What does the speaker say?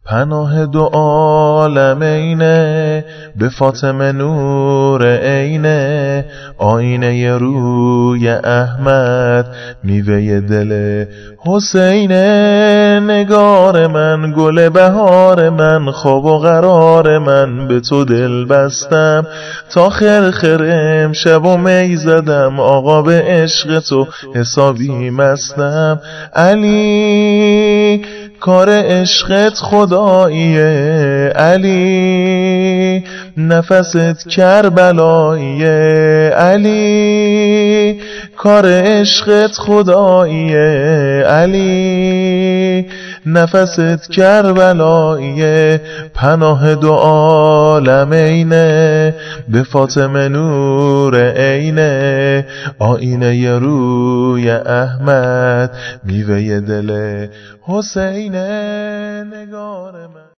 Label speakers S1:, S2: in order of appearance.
S1: پناه دو عالمینه، به فاطمه نور عینه، آینه روی احمد، میوه دل حسینه. نگار من، گل بهار من، خواب و قرار من، به تو دل بستم تا خرخر امشب و می زدم. آقا به عشق تو حسابی مستم. علی کار عشقت خداییه، علی نفست کربلاییه، علی کار عشقت خداییه، علی نفست کربلاییه. پناه دو عالمینه، به فاطمه نور عینه، آینه روی احمد، میوه دل حسینه. نگار من